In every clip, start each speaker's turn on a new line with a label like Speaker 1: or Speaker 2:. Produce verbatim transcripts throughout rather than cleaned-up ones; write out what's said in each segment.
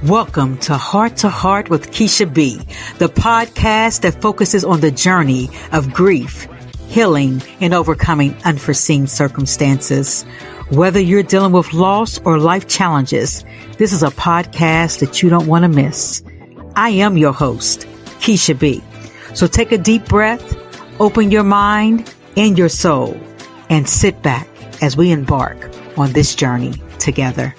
Speaker 1: Welcome to Heart to Heart with Keisha B, the podcast that focuses on the journey of grief, healing, and overcoming unforeseen circumstances. Whether you're dealing with loss or life challenges, this is a podcast that you don't want to miss. I am your host, Keisha B. So take a deep breath, open your mind and your soul, and sit back as we embark on this journey together.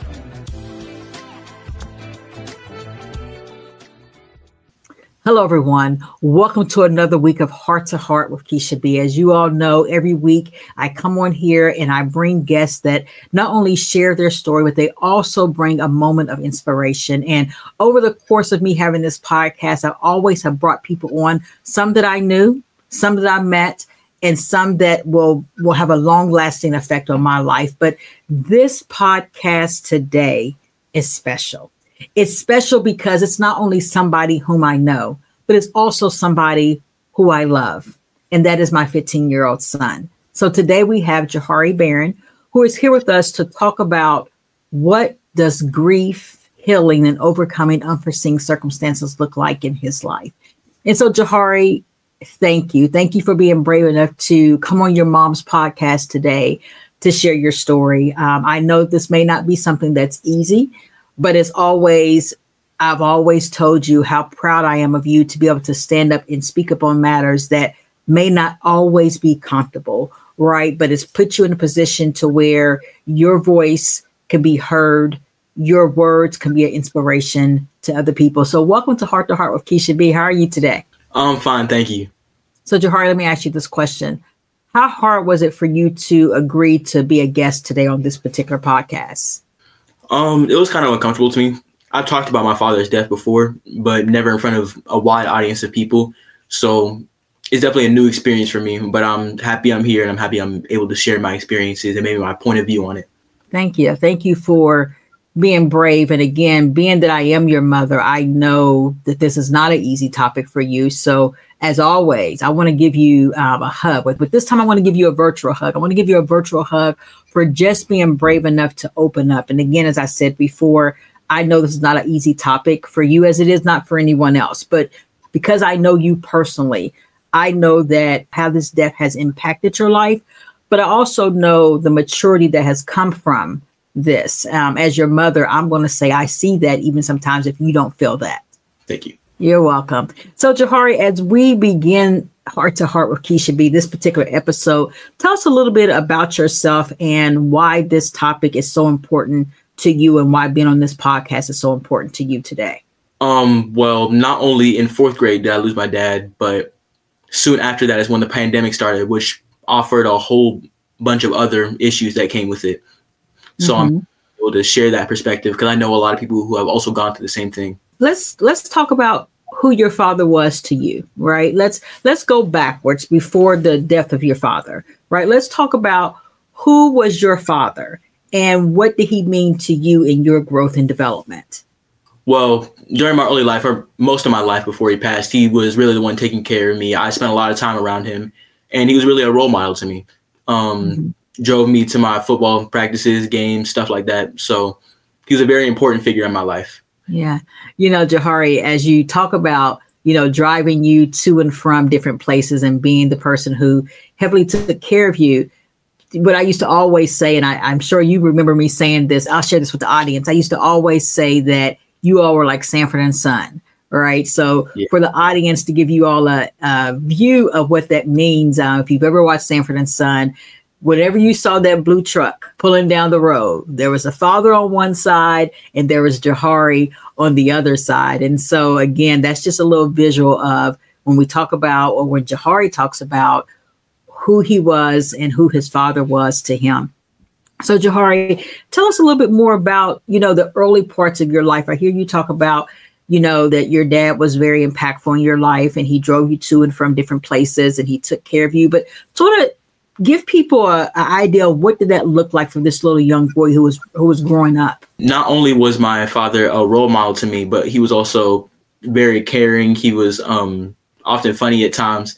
Speaker 1: Hello, everyone. Welcome to another week of Heart to Heart with Keisha B. As you all know, every week I come on here and I bring guests that not only share their story, but they also bring a moment of inspiration. And over the course of me having this podcast, I always have brought people on, some that I knew, some that I met, and some that will, will have a long lasting effect on my life. But this podcast today is special. It's special because it's not only somebody whom I know, but it's also somebody who I love. And that is my fifteen-year-old son. So today we have Jahari Barron, who is here with us to talk about what does grief, healing, and overcoming unforeseen circumstances look like in his life. And so Jahari, thank you. Thank you for being brave enough to come on your mom's podcast today to share your story. Um, I know this may not be something that's easy, but as always, I've always told you how proud I am of you to be able to stand up and speak up on matters that may not always be comfortable, right? But it's put you in a position to where your voice can be heard, your words can be an inspiration to other people. So welcome to Heart to Heart with Keisha B. How are you today?
Speaker 2: I'm fine, thank you.
Speaker 1: So Jahari, let me ask you this question. How hard was it for you to agree to be a guest today on this particular podcast?
Speaker 2: Um, it was kind of uncomfortable to me. I've talked about my father's death before, but never in front of a wide audience of people. So it's definitely a new experience for me, but I'm happy I'm here and I'm happy I'm able to share my experiences and maybe my point of view on it.
Speaker 1: Thank you. Thank you for being brave. And again, being that I am your mother, I know that this is not an easy topic for you. So as always, I want to give you um, a hug. But, but this time I want to give you a virtual hug. I want to give you a virtual hug for just being brave enough to open up. And again, as I said before, I know this is not an easy topic for you as it is not for anyone else. But because I know you personally, I know that how this death has impacted your life. But I also know the maturity that has come from this. Um, as your mother, I'm going to say I see that even sometimes if you don't feel that.
Speaker 2: Thank you.
Speaker 1: You're welcome. So Jahari, as we begin Heart to Heart with Keisha B, this particular episode, tell us a little bit about yourself and why this topic is so important to you and why being on this podcast is so important to you today.
Speaker 2: Um, well, not only in fourth grade did I lose my dad, but soon after that is when the pandemic started, which offered a whole bunch of other issues that came with it. So mm-hmm. I'm able to share that perspective because I know a lot of people who have also gone through the same thing. Let's
Speaker 1: let's talk about who your father was to you, right? Let's let's go backwards before the death of your father, right? Let's talk about who was your father and what did he mean to you in your growth and development?
Speaker 2: Well, during my early life, or most of my life before he passed, he was really the one taking care of me. I spent a lot of time around him, and he was really a role model to me. Um, mm-hmm. Drove me to my football practices, games, stuff like that. So he was a very important figure in my life.
Speaker 1: Yeah. You know, Jahari, as you talk about, you know, driving you to and from different places and being the person who heavily took care of you, what I used to always say, and I, I'm sure you remember me saying this, I'll share this with the audience. I used to always say that you all were like Sanford and Son, right? So yeah. For the audience to give you all a, a view of what that means, uh, if you've ever watched Sanford and Son, whenever you saw that blue truck pulling down the road, there was a father on one side and there was Jahari on the other side. And so, again, that's just a little visual of when we talk about, or when Jahari talks about who he was and who his father was to him. So Jahari, tell us a little bit more about, you know, the early parts of your life. I hear you talk about, you know, that your dad was very impactful in your life and he drove you to and from different places and he took care of you. But sort of give people an idea of what did that look like for this little young boy who was who was growing up.
Speaker 2: Not only was my father a role model to me, but he was also very caring. He was um, often funny at times.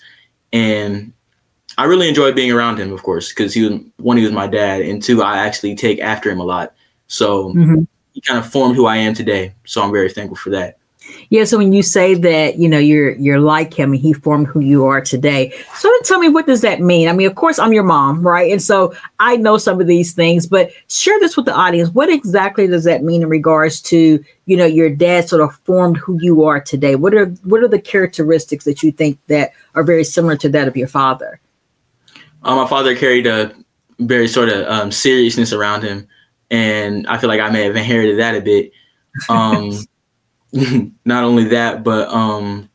Speaker 2: And I really enjoyed being around him, of course, because he was one, he was my dad. And two, I actually take after him a lot. So mm-hmm. he kind of formed who I am today. So I'm very thankful for that.
Speaker 1: Yeah. So when you say that, you know, you're you're like him and he formed who you are today, sort of tell me, what does that mean? I mean, of course, I'm your mom, right? And so I know some of these things, but share this with the audience. What exactly does that mean in regards to, you know, your dad sort of formed who you are today? What are what are the characteristics that you think that are very similar to that of your father?
Speaker 2: Uh, my father carried a very sort of um, seriousness around him, and I feel like I may have inherited that a bit. Um, not only that, but um,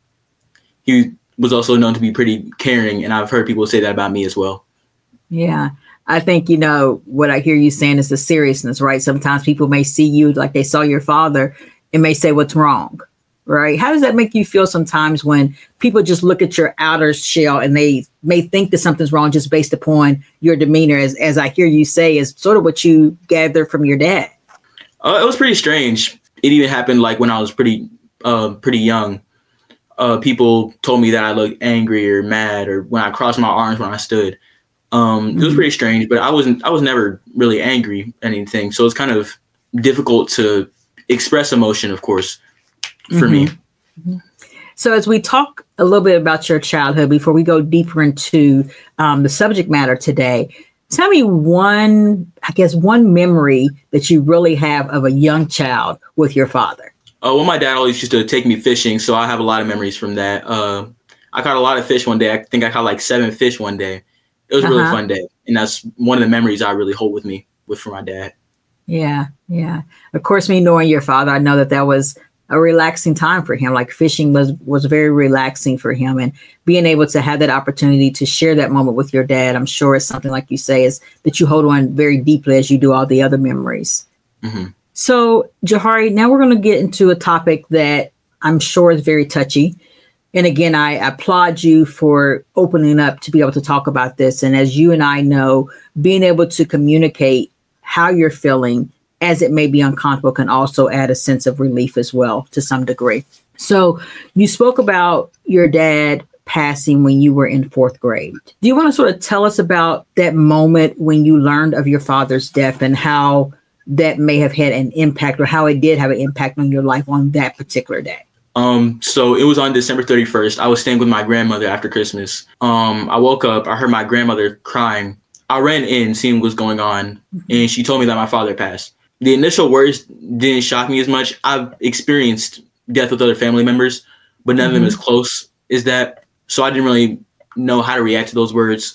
Speaker 2: he was also known to be pretty caring, and I've heard people say that about me as well.
Speaker 1: Yeah. I think, you know, what I hear you saying is the seriousness, right? Sometimes people may see you like they saw your father and may say, what's wrong, right? How does that make you feel sometimes when people just look at your outer shell and they may think that something's wrong just based upon your demeanor, as, as I hear you say, is sort of what you gather from your dad?
Speaker 2: Uh, it was pretty strange. It even happened like when I was pretty, uh, pretty young. Uh, people told me that I looked angry or mad, or when I crossed my arms when I stood. Um, mm-hmm. It was pretty strange, but I wasn't. I was never really angry at anything. So it's kind of difficult to express emotion, of course, for mm-hmm. me.
Speaker 1: Mm-hmm. So as we talk a little bit about your childhood, before we go deeper into um, the subject matter today, tell me one, I guess, one memory that you really have of a young child with your father.
Speaker 2: Uh, well, my dad always used to take me fishing, so I have a lot of memories from that. Uh, I caught a lot of fish one day. I think I caught like seven fish one day. It was a really uh-huh. fun day, and that's one of the memories I really hold with me with for my dad.
Speaker 1: Yeah, yeah. Of course, me knowing your father, I know that that was a relaxing time for him. Like fishing was was very relaxing for him, and being able to have that opportunity to share that moment with your dad, I'm sure is something, like you say, is that you hold on very deeply as you do all the other memories. Mm-hmm. So, Jahari, now we're going to get into a topic that I'm sure is very touchy. And again, I applaud you for opening up to be able to talk about this. And as you and I know, being able to communicate how you're feeling, as it may be uncomfortable, can also add a sense of relief as well to some degree. So you spoke about your dad passing when you were in fourth grade. Do you want to sort of tell us about that moment when you learned of your father's death and how that may have had an impact, or how it did have an impact on your life on that particular day?
Speaker 2: Um, so it was on December thirty-first. I was staying with my grandmother after Christmas. Um, I woke up, I heard my grandmother crying. I ran in, seeing what was going on, mm-hmm. and she told me that my father passed. The initial words didn't shock me as much. I've experienced death with other family members, but none mm-hmm. of them as close as that. So I didn't really know how to react to those words.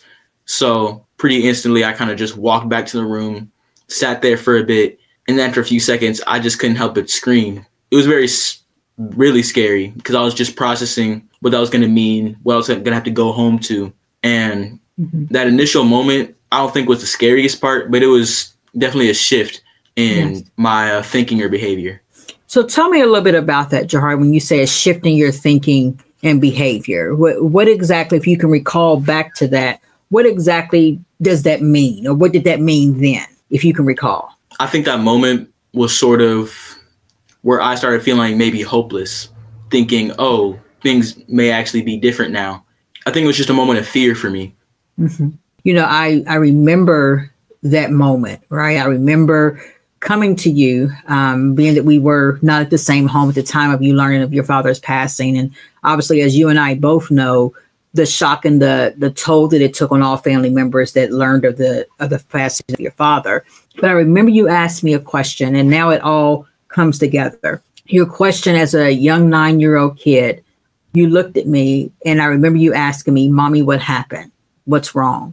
Speaker 2: So pretty instantly, I kind of just walked back to the room, sat there for a bit, and then after a few seconds, I just couldn't help but scream. It was very really scary because I was just processing what that was going to mean, what I was going to have to go home to. And mm-hmm. that initial moment, I don't think was the scariest part, but it was definitely a shift in yes. my uh, thinking or behavior.
Speaker 1: So tell me a little bit about that, Jahari, when you say a shift in your thinking and behavior. What, what exactly, if you can recall back to that, what exactly does that mean? Or what did that mean then, if you can recall?
Speaker 2: I think that moment was sort of where I started feeling maybe hopeless, thinking, oh, things may actually be different now. I think it was just a moment of fear for me.
Speaker 1: Mm-hmm. You know, I, I remember that moment, right? I remember coming to you, um, being that we were not at the same home at the time of you learning of your father's passing. And obviously, as you and I both know, the shock and the the toll that it took on all family members that learned of the of the passing of your father. But I remember you asked me a question, and now it all comes together. Your question as a young nine-year-old kid, you looked at me, and I remember you asking me, Mommy, what happened? What's wrong?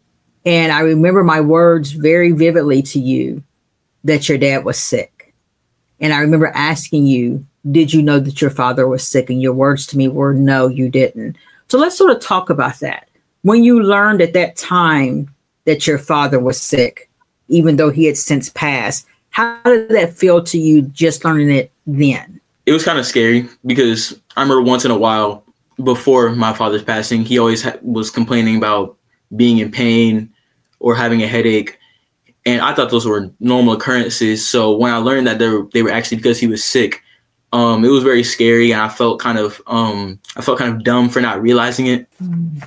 Speaker 1: And I remember my words very vividly to you that your dad was sick. And I remember asking you, did you know that your father was sick? And your words to me were, no, you didn't. So let's sort of talk about that. When you learned at that time that your father was sick, even though he had since passed, how did that feel to you just learning it then?
Speaker 2: It was kind of scary because I remember once in a while before my father's passing, he always ha- was complaining about being in pain or having a headache. And I thought those were normal occurrences. So when I learned that they were, they were actually because he was sick, um, it was very scary. And I felt kind of um, I felt kind of dumb for not realizing it. Mm.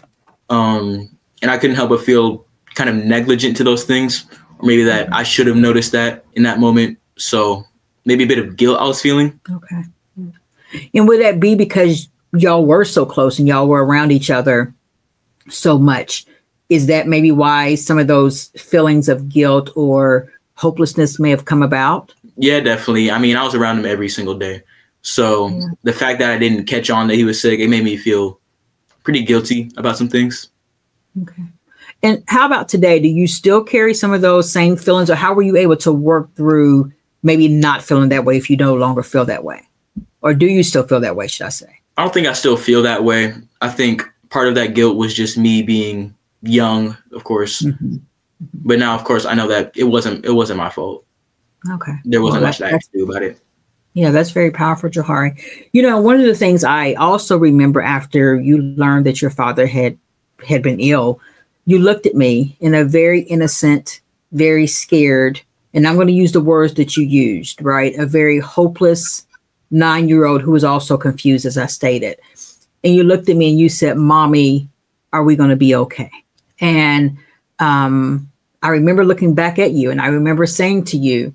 Speaker 2: Um, and I couldn't help but feel kind of negligent to those things. Or maybe that I should have noticed that in that moment. So maybe a bit of guilt I was feeling.
Speaker 1: Okay. And would that be because y'all were so close and y'all were around each other so much? Is that maybe why some of those feelings of guilt or hopelessness may have come about?
Speaker 2: Yeah, definitely. I mean, I was around him every single day. So yeah. The fact that I didn't catch on that he was sick, it made me feel pretty guilty about some things.
Speaker 1: Okay. And how about today? Do you still carry some of those same feelings, or how were you able to work through maybe not feeling that way if you no longer feel that way? Or do you still feel that way, should I say?
Speaker 2: I don't think I still feel that way. I think part of that guilt was just me being young, of course. Mm-hmm. But now, of course, I know that it wasn't it wasn't my fault.
Speaker 1: Okay.
Speaker 2: There wasn't
Speaker 1: well,
Speaker 2: much that I could do about it.
Speaker 1: Yeah, that's very powerful, Johari. You know, one of the things I also remember after you learned that your father had had been ill, you looked at me in a very innocent, very scared, and I'm going to use the words that you used, right? A very hopeless nine-year-old who was also confused, as I stated. And you looked at me and you said, "Mommy, are we going to be okay?" And um, I remember looking back at you and I remember saying to you,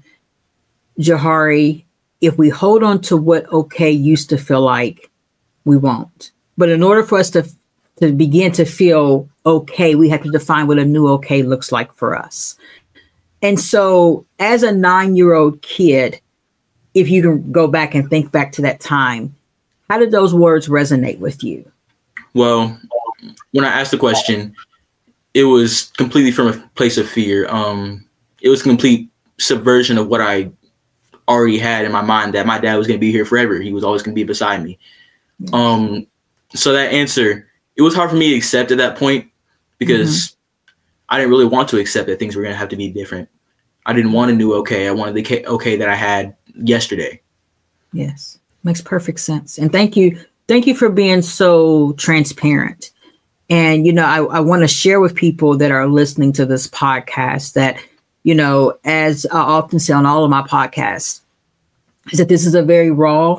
Speaker 1: Johari, if we hold on to what okay used to feel like, we won't. But in order for us to, to begin to feel okay, we have to define what a new okay looks like for us. And so as a nine-year-old kid, if you can go back and think back to that time, how did those words resonate with you?
Speaker 2: Well, when I asked the question, it was completely from a place of fear. Um, it was a complete subversion of what I already had in my mind, that my dad was going to be here forever. He was always going to be beside me. Yes. Um, so that answer, it was hard for me to accept at that point because mm-hmm. I didn't really want to accept that things were going to have to be different. I didn't want a new okay. I wanted the okay that I had yesterday.
Speaker 1: Yes, makes perfect sense. And thank you. Thank you for being so transparent. And, you know, I, I want to share with people that are listening to this podcast that, you know, as I often say on all of my podcasts, is that this is a very raw,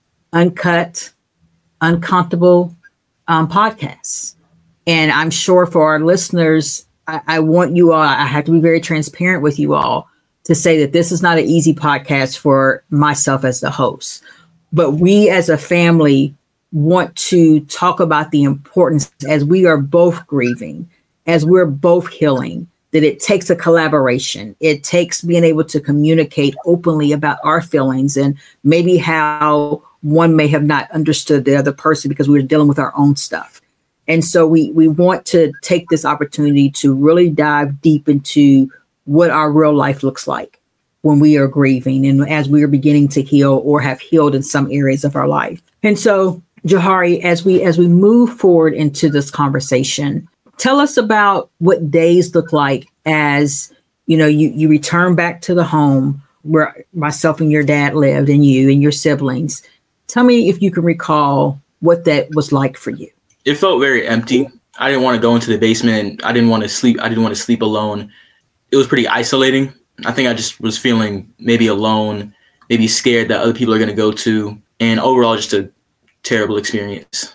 Speaker 1: uncut, uncomfortable um, podcast. And I'm sure for our listeners, I, I want you all, I have to be very transparent with you all to say that this is not an easy podcast for myself as the host. But we as a family want to talk about the importance, as we are both grieving, as we're both healing, that it takes a collaboration. It takes being able to communicate openly about our feelings and maybe how one may have not understood the other person because we were dealing with our own stuff. And so we we want to take this opportunity to really dive deep into what our real life looks like when we are grieving and as we are beginning to heal or have healed in some areas of our life. And so, Johari, as we as we move forward into this conversation, tell us about what days look like as, you know, you, you return back to the home where myself and your dad lived and you and your siblings. Tell me if you can recall what that was like for you.
Speaker 2: It felt very empty. I didn't want to go into the basement. I didn't want to sleep. I didn't want to sleep alone. It was pretty isolating. I think I just was feeling maybe alone, maybe scared that other people are going to go to, and overall just a terrible experience.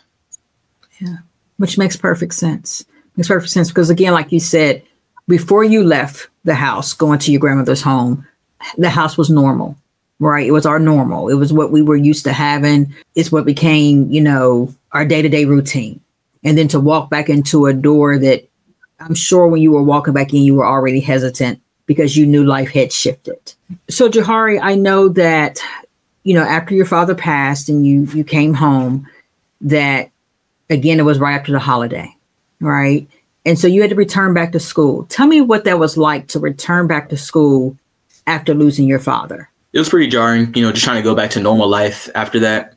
Speaker 1: Yeah, which makes perfect sense. Makes perfect sense because, again, like you said, before you left the house, going to your grandmother's home, the house was normal, right? It was our normal. It was what we were used to having. It's what became, you know, our day-to-day routine. And then to walk back into a door that I'm sure when you were walking back in, you were already hesitant because you knew life had shifted. So, Johari, I know that, you know, after your father passed and you you came home, that, again, it was right after the holiday, right? And so you had to return back to school. Tell me what that was like to return back to school after losing your father.
Speaker 2: It was pretty jarring, you know, just trying to go back to normal life after that.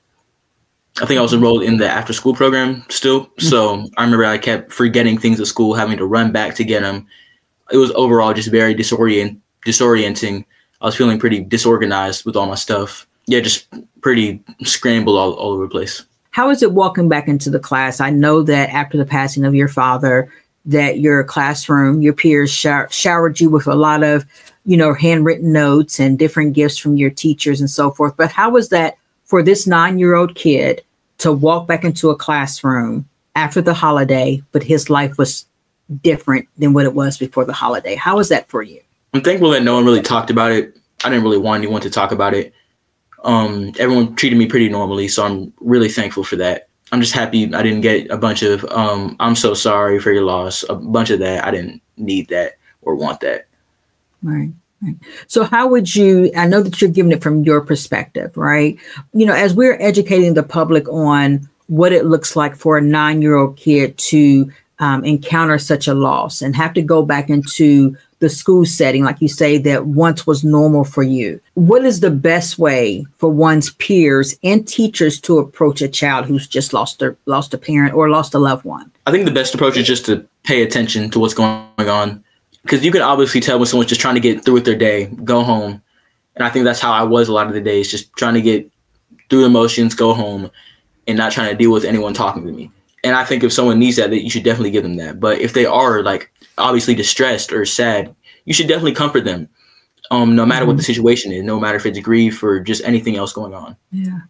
Speaker 2: I think I was enrolled in the after school program still. Mm-hmm. So I remember I kept forgetting things at school, having to run back to get them. It was overall just very disorient, disorienting. I was feeling pretty disorganized with all my stuff. Yeah, just pretty scrambled all, all over the place.
Speaker 1: How is it walking back into the class? I know that after the passing of your father, that your classroom, your peers shower, showered you with a lot of, you know, handwritten notes and different gifts from your teachers and so forth. But how was that for this nine-year-old kid to walk back into a classroom after the holiday, but his life was different than what it was before the holiday? How was that for you?
Speaker 2: I'm thankful that no one really talked about it I didn't really want anyone to talk about it. Um, everyone treated me pretty normally, so I'm really thankful for that. I'm just happy I didn't get a bunch of, um, I'm so sorry for your loss, a bunch of that. I didn't need that or want that.
Speaker 1: Right. Right. So how would you, I know that you're giving it from your perspective, right? You know, as we're educating the public on what it looks like for a nine-year-old kid to um, encounter such a loss and have to go back into the school setting, like you say, that once was normal for you. What is the best way for one's peers and teachers to approach a child who's just lost their lost a parent or lost a loved one?
Speaker 2: I think the best approach is just to pay attention to what's going on, because you can obviously tell when someone's just trying to get through with their day, go home. And I think that's how I was a lot of the days, just trying to get through the motions, go home, and not trying to deal with anyone talking to me. And I think if someone needs that, that you should definitely give them that. But if they are like obviously distressed or sad, you should definitely comfort them, um, no matter mm-hmm. what the situation is, no matter if it's grief or just anything else going on.
Speaker 1: Yeah.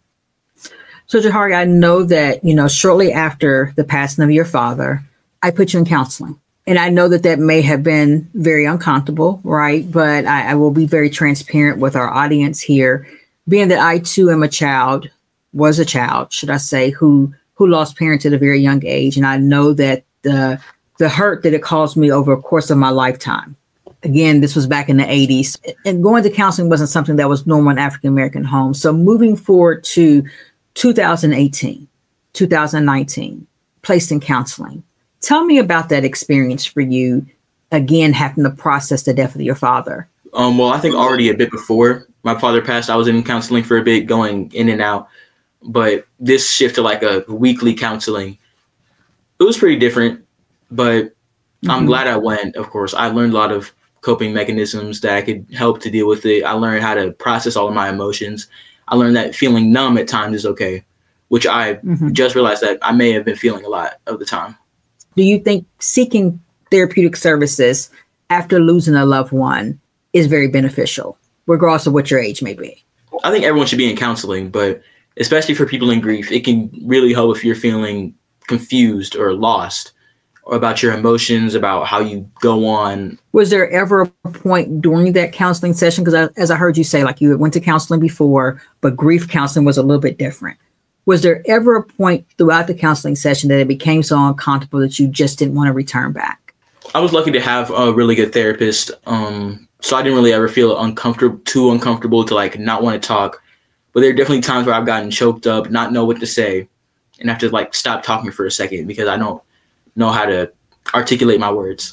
Speaker 1: So Jahari, I know that, you know, shortly after the passing of your father, I put you in counseling. And I know that that may have been very uncomfortable, right? But I, I will be very transparent with our audience here, being that I too am a child, was a child, should I say, who who lost parents at a very young age. And I know that the the hurt that it caused me over the course of my lifetime. Again, this was back in the eighties. And going to counseling wasn't something that was normal in African-American homes. So moving forward to two thousand eighteen, two thousand nineteen, placed in counseling. Tell me about that experience for you, again, having to process the death of your father.
Speaker 2: Um, well, I think already a bit before my father passed, I was in counseling for a bit, going in and out. But this shift to like a weekly counseling, it was pretty different. But mm-hmm. I'm glad I went, of course. I learned a lot of coping mechanisms that I could help to deal with it. I learned how to process all of my emotions. I learned that feeling numb at times is okay, which I mm-hmm. just realized that I may have been feeling a lot of the time.
Speaker 1: Do you think seeking therapeutic services after losing a loved one is very beneficial, regardless of what your age may be?
Speaker 2: I think everyone should be in counseling, but especially for people in grief, it can really help if you're feeling confused or lost or about your emotions, about how you go on. Was there ever a point during that counseling session? Because as I heard you say, like you went to counseling before, but grief counseling was a little bit different. Was there ever a point throughout the counseling session that it became so uncomfortable that you just didn't want to return back? I was lucky to have a really good therapist. Um, so I didn't really ever feel uncomfortable, too uncomfortable to like not want to talk. But there are definitely times where I've gotten choked up, not know what to say, and have to like stop talking for a second because I don't know how to articulate my words.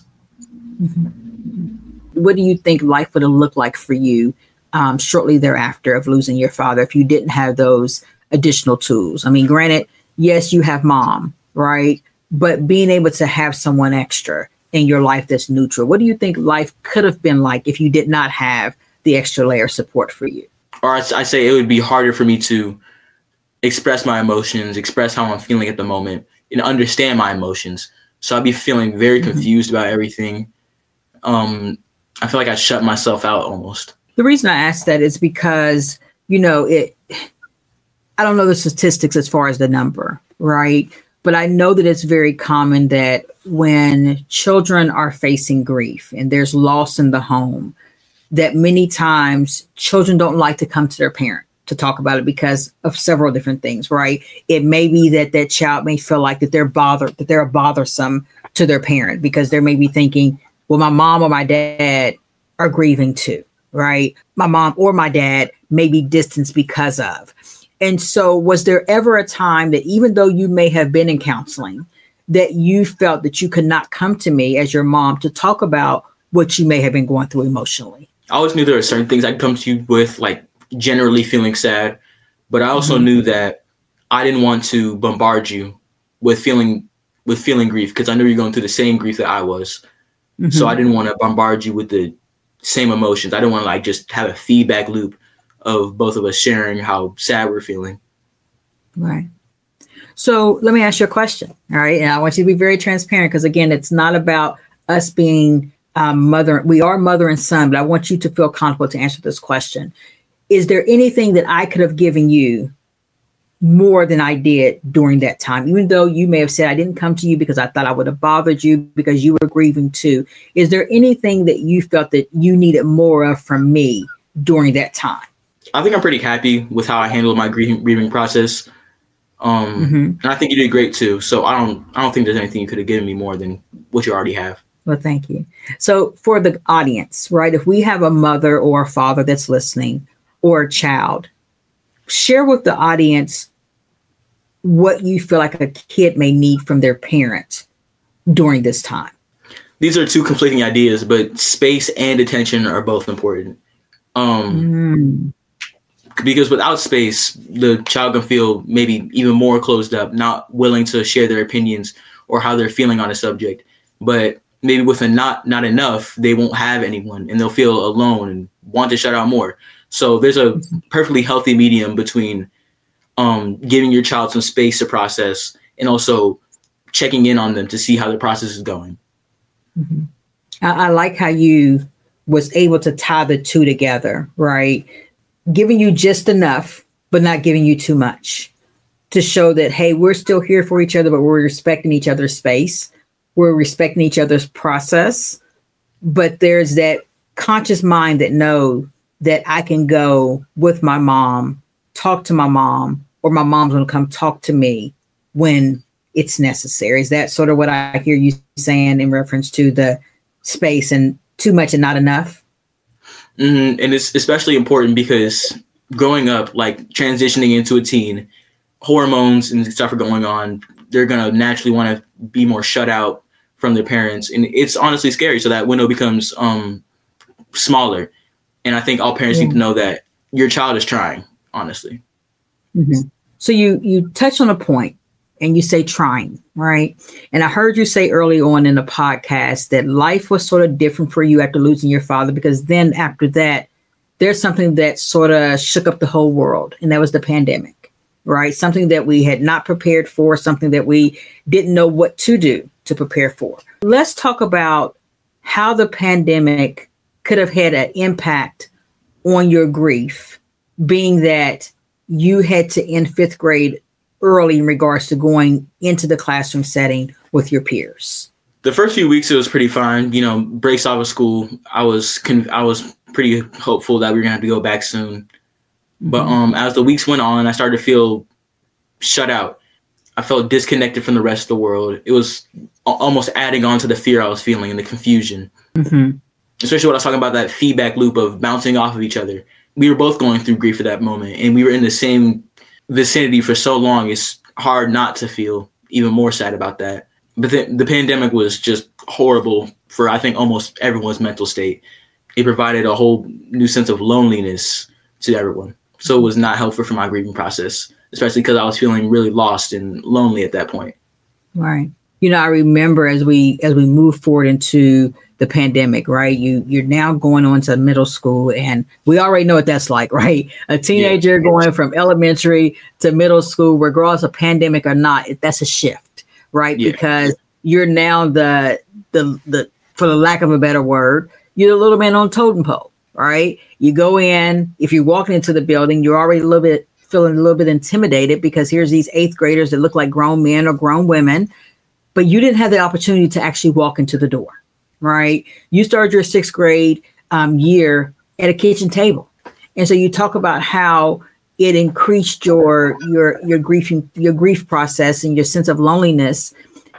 Speaker 1: Mm-hmm. What do you think life would have looked like for you um, shortly thereafter of losing your father if you didn't have those additional tools? I mean, granted, yes, you have mom, right? But being able to have someone extra in your life that's neutral, what do you think life could have been like if you did not have the extra layer of support for you?
Speaker 2: Or I, I say it would be harder for me to express my emotions, express how I'm feeling at the moment, and understand my emotions. So I'd be feeling very mm-hmm. confused about everything. Um, I feel like I shut myself out almost.
Speaker 1: The reason I ask that is because, you know, it. I don't know the statistics as far as the number, right? But I know that it's very common that when children are facing grief and there's loss in the home, that many times children don't like to come to their parent to talk about it because of several different things, right? It may be that that child may feel like that they're bothered, that they're bothersome to their parent because they may be thinking, well, my mom or my dad are grieving too, right? My mom or my dad may be distanced because of. And so was there ever a time that even though you may have been in counseling, that you felt that you could not come to me as your mom to talk about what you may have been going through emotionally?
Speaker 2: I always knew there were certain things I'd come to you with, like generally feeling sad, but I also mm-hmm. knew that I didn't want to bombard you with feeling with feeling grief because I knew you're going through the same grief that I was. Mm-hmm. So I didn't want to bombard you with the same emotions. I didn't want to like just have a feedback loop of both of us sharing how sad we're feeling.
Speaker 1: Right. So let me ask you a question. All right. And I want you to be very transparent because, again, it's not about us being um, mother. We are mother and son, but I want you to feel comfortable to answer this question. Is there anything that I could have given you more than I did during that time? Even though you may have said I didn't come to you because I thought I would have bothered you because you were grieving too. Is there anything that you felt that you needed more of from me during that time?
Speaker 2: I think I'm pretty happy with how I handled my grieving, grieving process. Um, mm-hmm. And I think you did great too. So I don't, I don't think there's anything you could have given me more than what you already have.
Speaker 1: Well, thank you. So for the audience, right, if we have a mother or a father that's listening or a child, share with the audience what you feel like a kid may need from their parents during this time.
Speaker 2: These are two conflicting ideas, but space and attention are both important. Um, mm. Because without space, the child can feel maybe even more closed up, not willing to share their opinions or how they're feeling on a subject. But maybe with a not not enough, they won't have anyone and they'll feel alone and want to shut out more. So there's a perfectly healthy medium between um, giving your child some space to process and also checking in on them to see how the process is going.
Speaker 1: Mm-hmm. I, I like how you was able to tie the two together, right? Giving you just enough, but not giving you too much to show that, hey, we're still here for each other, but we're respecting each other's space. We're respecting each other's process. But there's that conscious mind that know that I can go with my mom, talk to my mom, or my mom's going to come talk to me when it's necessary. Is that sort of what I hear you saying in reference to the space and too much and not enough?
Speaker 2: Mm-hmm. And it's especially important because growing up, like transitioning into a teen, hormones and stuff are going on. They're going to naturally want to be more shut out from their parents. And it's honestly scary. So that window becomes um, smaller. And I think all parents yeah. need to know that your child is trying, honestly.
Speaker 1: Mm-hmm. So you, you touch on a point and you say trying, right? And I heard you say early on in the podcast that life was sort of different for you after losing your father, because then after that, there's something that sort of shook up the whole world. And that was the pandemic, right? Something that we had not prepared for, something that we didn't know what to do to prepare for. Let's talk about how the pandemic could have had an impact on your grief, being that you had to end fifth grade early in regards to going into the classroom setting with your peers.
Speaker 2: The first few weeks, it was pretty fine. You know, breaks off of school. I was con- I was pretty hopeful that we were gonna have to go back soon. Mm-hmm. But um, as the weeks went on, I started to feel shut out. I felt disconnected from the rest of the world. It was almost adding on to the fear I was feeling and the confusion. Mm-hmm. Especially when I was talking about that feedback loop of bouncing off of each other. We were both going through grief at that moment, and we were in the same vicinity for so long. It's hard not to feel even more sad about that. But the, the pandemic was just horrible for, I think, almost everyone's mental state. It provided a whole new sense of loneliness to everyone. So it was not helpful for my grieving process, especially because I was feeling really lost and lonely at that point.
Speaker 1: Right. You know, I remember as we as we move forward into the pandemic, right? You you're now going on to middle school, and we already know what that's like, right? A teenager yeah. going from elementary to middle school, regardless of pandemic or not, that's a shift, right? Yeah. Because you're now the the the for the lack of a better word, you're the little man on totem pole, right? You go in, if you're walking into the building, you're already a little bit feeling a little bit intimidated because here's these eighth graders that look like grown men or grown women, but you didn't have the opportunity to actually walk into the door. Right. You started your sixth grade um, year at a kitchen table. And so you talk about how it increased your your your grief, your grief process and your sense of loneliness.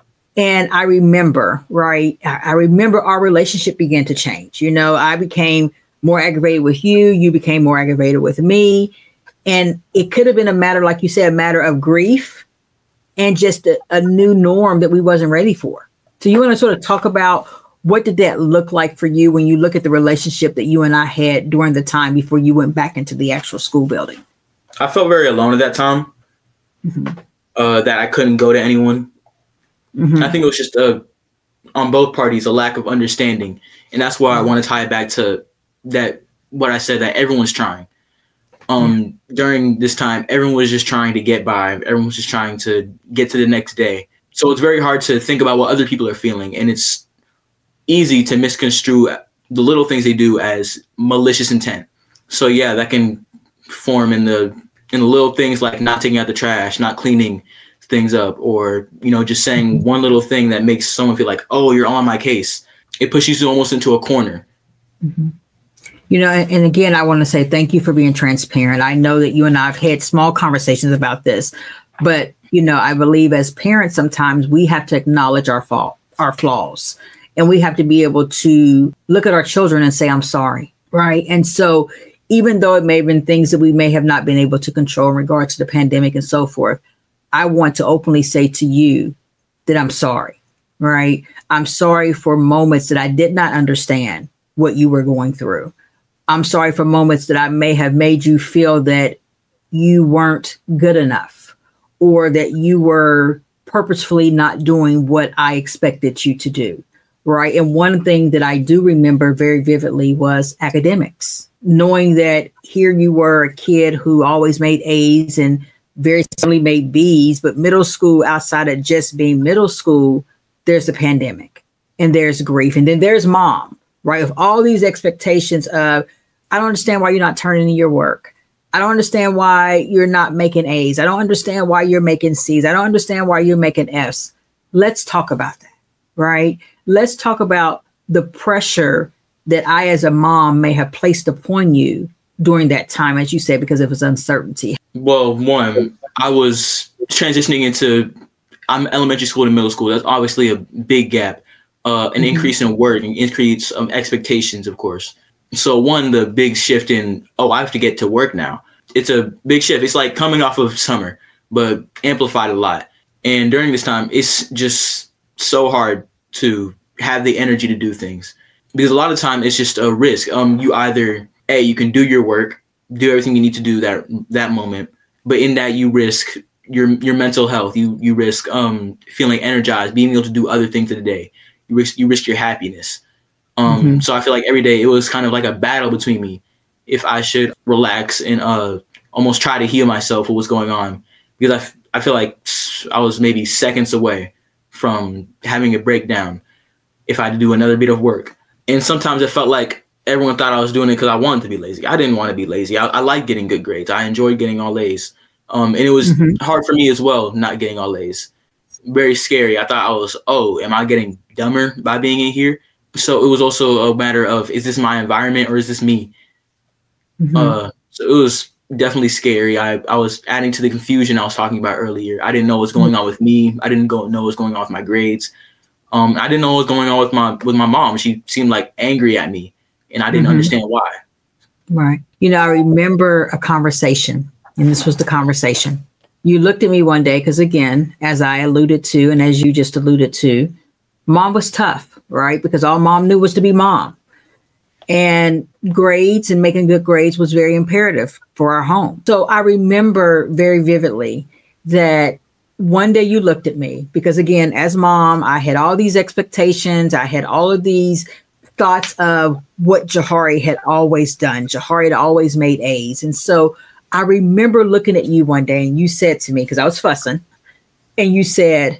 Speaker 1: And I remember, right, I, I remember our relationship began to change. You know, I became more aggravated with you. You became more aggravated with me. And it could have been a matter, like you said, a matter of grief and just a, a new norm that we wasn't ready for. So you want to sort of talk about what did that look like for you when you look at the relationship that you and I had during the time before you went back into the actual school building?
Speaker 2: I felt very alone at that time, mm-hmm. uh, that I couldn't go to anyone. Mm-hmm. I think it was just a, on both parties, a lack of understanding. And that's why mm-hmm. I want to tie it back to that, what I said, that everyone's trying. Um, mm-hmm. During this time, everyone was just trying to get by. Everyone was just trying to get to the next day. So it's very hard to think about what other people are feeling. And it's easy to misconstrue the little things they do as malicious intent. So yeah, that can form in the in the little things like not taking out the trash, not cleaning things up, or, you know, just saying one little thing that makes someone feel like, oh, you're on my case. It pushes you almost into a corner.
Speaker 1: Mm-hmm. You know, and, and again, I want to say thank you for being transparent. I know that you and I have had small conversations about this, but, you know, I believe as parents, sometimes we have to acknowledge our fault, our flaws, and we have to be able to look at our children and say, I'm sorry. Right. And so even though it may have been things that we may have not been able to control in regards to the pandemic and so forth, I want to openly say to you that I'm sorry. Right. I'm sorry for moments that I did not understand what you were going through. I'm sorry for moments that I may have made you feel that you weren't good enough or that you were purposefully not doing what I expected you to do. Right. And one thing that I do remember very vividly was academics, knowing that here you were a kid who always made A's and very simply made B's, but middle school, outside of just being middle school, there's the pandemic and there's grief. And then there's mom, right? With all these expectations of, I don't understand why you're not turning in your work. I don't understand why you're not making A's. I don't understand why you're making C's. I don't understand why you're making F's. Let's talk about that, right? Let's talk about the pressure that I, as a mom, may have placed upon you during that time, as you said, because of its uncertainty.
Speaker 2: Well, one, I was transitioning into, I'm elementary school to middle school. That's obviously a big gap, uh, an mm-hmm. increase in work, an increase of um, expectations, of course. So one, the big shift in, oh, I have to get to work now. It's a big shift. It's like coming off of summer, but amplified a lot. And during this time, it's just so hard to have the energy to do things, because a lot of time it's just a risk. Um, you either, A, you can do your work, do everything you need to do that that moment, but in that you risk your your mental health. You you risk um feeling energized, being able to do other things of the day. You risk you risk your happiness. Um, mm-hmm. So I feel like every day it was kind of like a battle between me if I should relax and uh almost try to heal myself what was going on, because I, f- I feel like I was maybe seconds away from having a breakdown if I had to do another bit of work. And sometimes it felt like everyone thought I was doing it because I wanted to be lazy. I didn't want to be lazy. I, I like getting good grades. I enjoyed getting all A's. Um, and it was mm-hmm. hard for me as well, not getting all A's. Very scary. I thought I was, oh, am I getting dumber by being in here? So it was also a matter of, is this my environment or is this me? Mm-hmm. Uh, so it was definitely scary. I, I was adding to the confusion I was talking about earlier. I didn't know what's going mm-hmm. on with me. I didn't go, know what's going on with my grades. Um, I didn't know what was going on with my with my mom. She seemed like angry at me, and I didn't mm-hmm. understand why.
Speaker 1: Right. You know, I remember a conversation, and this was the conversation. You looked at me one day, because again, as I alluded to, and as you just alluded to, mom was tough, right? Because all mom knew was to be mom. And grades and making good grades was very imperative for our home. So I remember very vividly that one day you looked at me, because again, as mom, I had all these expectations. I had all of these thoughts of what Jahari had always done. Jahari had always made A's. And so I remember looking at you one day and you said to me, because I was fussing, and you said,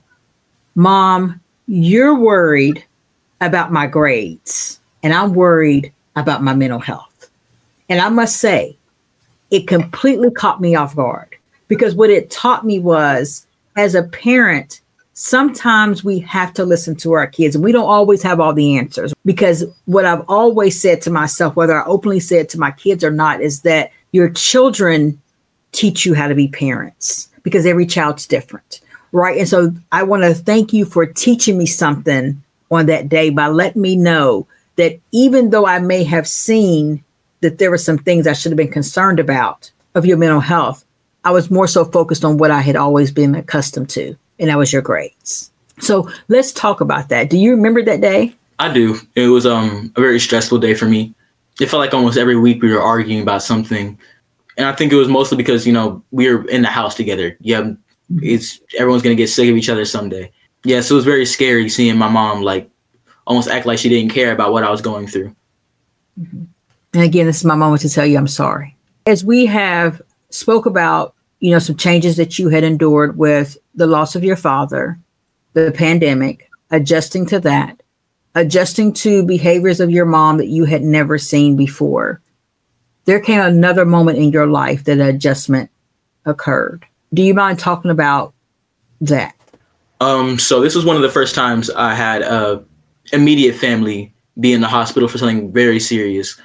Speaker 1: Mom, you're worried about my grades and I'm worried about my mental health. And I must say, it completely caught me off guard, because what it taught me was, as a parent, sometimes we have to listen to our kids, and we don't always have all the answers. Because what I've always said to myself, whether I openly say it to my kids or not, is that your children teach you how to be parents, because every child's different, right? And so I want to thank you for teaching me something on that day by letting me know that even though I may have seen that there were some things I should have been concerned about of your mental health, I was more so focused on what I had always been accustomed to, and that was your grades. So let's talk about that. Do you remember that day? I
Speaker 2: do. It was um, a very stressful day for me. It felt like almost every week we were arguing about something. And I think it was mostly because, you know, we were in the house together. Yeah, it's everyone's going to get sick of each other someday. Yeah, so it was very scary seeing my mom like almost act like she didn't care about what I was going through.
Speaker 1: Mm-hmm. And again, this is my moment to tell you I'm sorry. As we have spoke about, you know, some changes that you had endured with the loss of your father, the pandemic, adjusting to that, adjusting to behaviors of your mom that you had never seen before, there came another moment in your life that an adjustment occurred. Do you mind talking about that?
Speaker 2: Um, so this was one of the first times I had a immediate family be in the hospital for something very serious.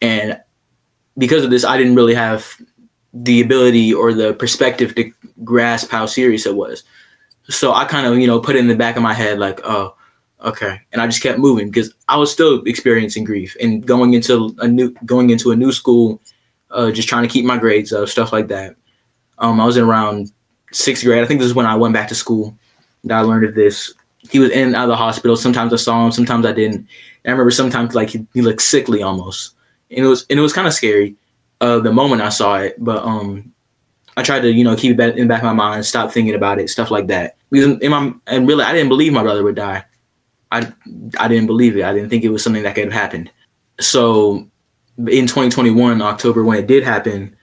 Speaker 2: And because of this, I didn't really have the ability or the perspective to grasp how serious it was. So I kind of, you know, put it in the back of my head like, oh, okay. And I just kept moving because I was still experiencing grief and going into a new going into a new school, uh, just trying to keep my grades up, stuff like that. Um, I was in around sixth grade. I think this is when I went back to school that I learned of this. He was in and out of the hospital. Sometimes I saw him, sometimes I didn't. And I remember sometimes like he, he looked sickly almost. And it was and it was kind of scary uh, the moment I saw it. But um, I tried to, you know, keep it in the back of my mind, stop thinking about it, stuff like that. Because in my, and really, I didn't believe my brother would die. I, I didn't believe it. I didn't think it was something that could have happened. So in twenty twenty-one, October, when it did happen,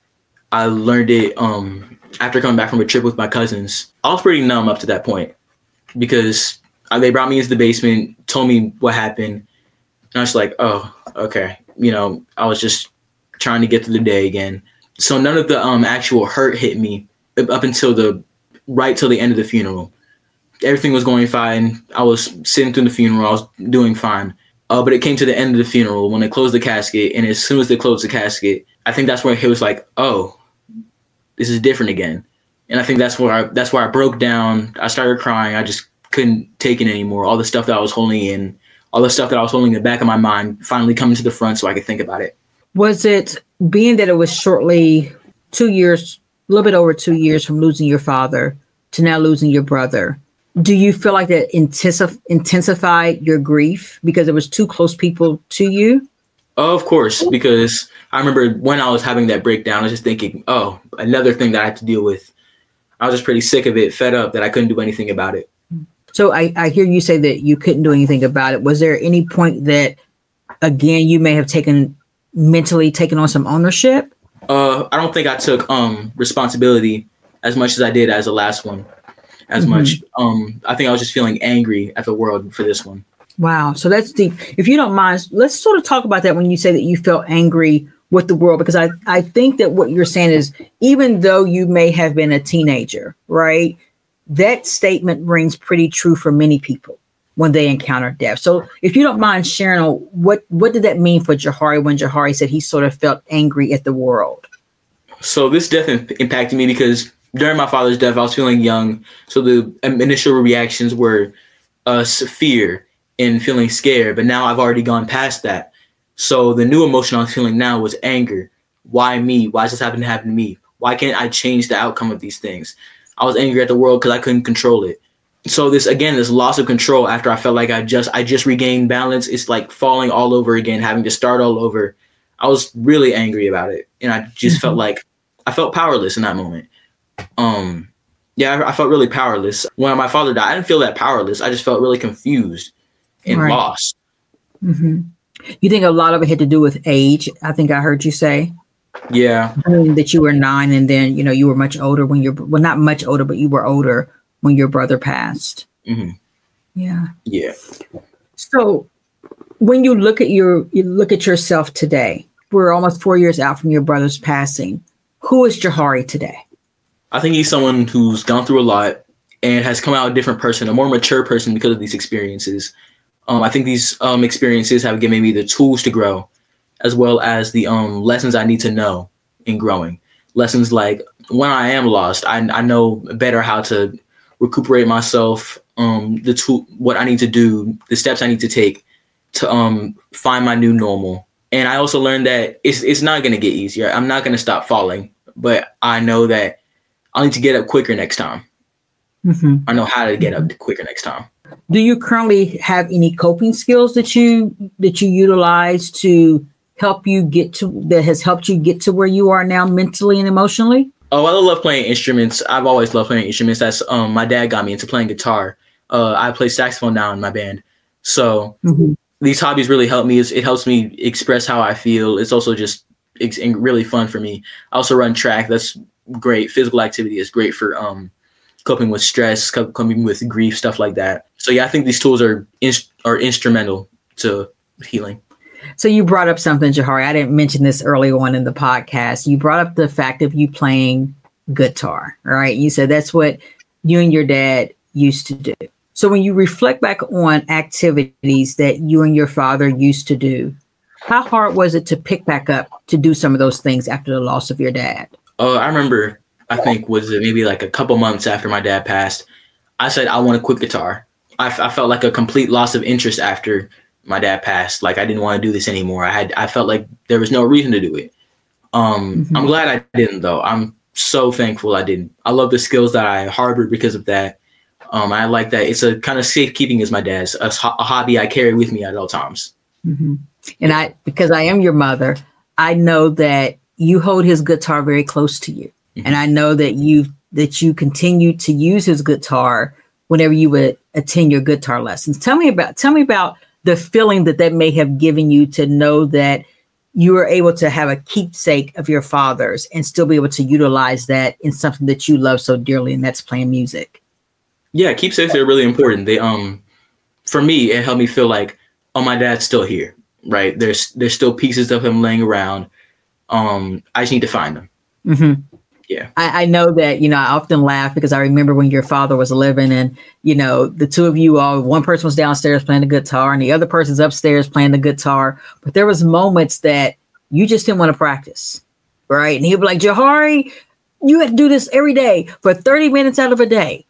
Speaker 2: I learned it um, after coming back from a trip with my cousins. I was pretty numb up to that point because they brought me into the basement, told me what happened. And I was like, oh, okay. You know, I was just trying to get through the day again. So none of the um, actual hurt hit me up until the right till the end of the funeral. Everything was going fine. I was sitting through the funeral. I was doing fine. Uh, but it came to the end of the funeral when they closed the casket. And as soon as they closed the casket, I think that's where it was like, oh, this is different again. And I think that's where I, that's where I broke down. I started crying. I just couldn't take it anymore. All the stuff that I was holding in, all the stuff that I was holding in the back of my mind finally coming to the front so I could think about it.
Speaker 1: Was it, being that it was shortly two years, a little bit over two years from losing your father to now losing your brother, do you feel like that intensif- intensified your grief because it was two close people to you?
Speaker 2: Oh, of course, because I remember when I was having that breakdown, I was just thinking, oh, another thing that I had to deal with. I was just pretty sick of it, fed up that I couldn't do anything about it.
Speaker 1: So I, I hear you say that you couldn't do anything about it. Was there any point that, again, you may have taken mentally taken on some ownership?
Speaker 2: Uh, I don't think I took um responsibility as much as I did as the last one. As mm-hmm. much. Um, I think I was just feeling angry at the world for this one.
Speaker 1: Wow. So that's deep. If you don't mind, let's sort of talk about that when you say that you felt angry with the world, because I, I think that what you're saying is, even though you may have been a teenager, right, that statement rings pretty true for many people when they encounter death. So if you don't mind sharing, what, what did that mean for Jahari when Jahari said he sort of felt angry at the world?
Speaker 2: So this death impacted me because during my father's death, I was feeling young. So the initial reactions were uh, fear and feeling scared. But now I've already gone past that. So the new emotion I was feeling now was anger. Why me? Why does this happen to happen to me? Why can't I change the outcome of these things? I was angry at the world because I couldn't control it. So this, again, this loss of control after I felt like I just I just regained balance. It's like falling all over again, having to start all over. I was really angry about it. And I just mm-hmm. felt like I felt powerless in that moment. Um, yeah, I, I felt really powerless. When my father died, I didn't feel that powerless. I just felt really confused and
Speaker 1: right.
Speaker 2: lost.
Speaker 1: Mm-hmm. You think a lot of it had to do with age? I think I heard you say.
Speaker 2: Yeah.
Speaker 1: That you were nine and then, you know, you were much older when you're, well, not much older, but you were older when your brother passed.
Speaker 2: Mm-hmm.
Speaker 1: Yeah.
Speaker 2: Yeah.
Speaker 1: So when you look at your, you look at yourself today, we're almost four years out from your brother's passing. Who is Jahari today?
Speaker 2: I think he's someone who's gone through a lot and has come out a different person, a more mature person because of these experiences. Um, I think these um, experiences have given me the tools to grow, as well as the um, lessons I need to know in growing. Lessons like when I am lost, I, I know better how to recuperate myself, um, the tool, what I need to do, the steps I need to take to um, find my new normal. And I also learned that it's it's not going to get easier. I'm not going to stop falling, but I know that I need to get up quicker next time. Mm-hmm. I know how to get up quicker next time.
Speaker 1: Do you currently have any coping skills that you that you utilize to help you get to that has helped you get to where you are now mentally and emotionally?
Speaker 2: Oh, I love playing instruments. I've always loved playing instruments. That's um my dad got me into playing guitar. Uh, I play saxophone now in my band. So mm-hmm. these hobbies really help me. It's, it helps me express how I feel. It's also just it's really fun for me. I also run track. That's great. Physical activity is great for um coping with stress, coping with grief, stuff like that. So yeah, I think these tools are in, are instrumental to healing.
Speaker 1: So you brought up something, Jahari. I didn't mention this early on in the podcast. You brought up the fact of you playing guitar, right? You said that's what you and your dad used to do. So when you reflect back on activities that you and your father used to do, How hard was it to pick back up to do some of those things after the loss of your dad?
Speaker 2: Uh, I remember, I think, was it maybe like a couple months after my dad passed, I said, I want to quit guitar. I, f- I felt like a complete loss of interest after my dad passed. Like I didn't want to do this anymore. I had, I felt like there was no reason to do it. Um, mm-hmm. I'm glad I didn't though. I'm so thankful I didn't. I love the skills that I harbored because of that. Um, I like that. It's a kind of safekeeping as my dad's, a, a hobby I carry with me at all times.
Speaker 1: Mm-hmm. And I, because I am your mother, I know that you hold his guitar very close to you. Mm-hmm. And I know that you, that you continue to use his guitar whenever you would attend your guitar lessons. Tell me about, tell me about the feeling that that may have given you to know that you were able to have a keepsake of your father's and still be able to utilize that in something that you love so dearly, and that's playing music.
Speaker 2: Yeah, keepsakes are really important. They, um, for me, it helped me feel like, oh, my dad's still here, right? There's there's still pieces of him laying around. Um, I just need to find them. Mm-hmm. Yeah,
Speaker 1: I, I know that, you know, I often laugh because I remember when your father was living and, you know, the two of you all, one person was downstairs playing the guitar and the other person's upstairs playing the guitar. But there was moments that you just didn't want to practice. Right. And he'd be like, Jahari, you had to do this every day for thirty minutes out of a day.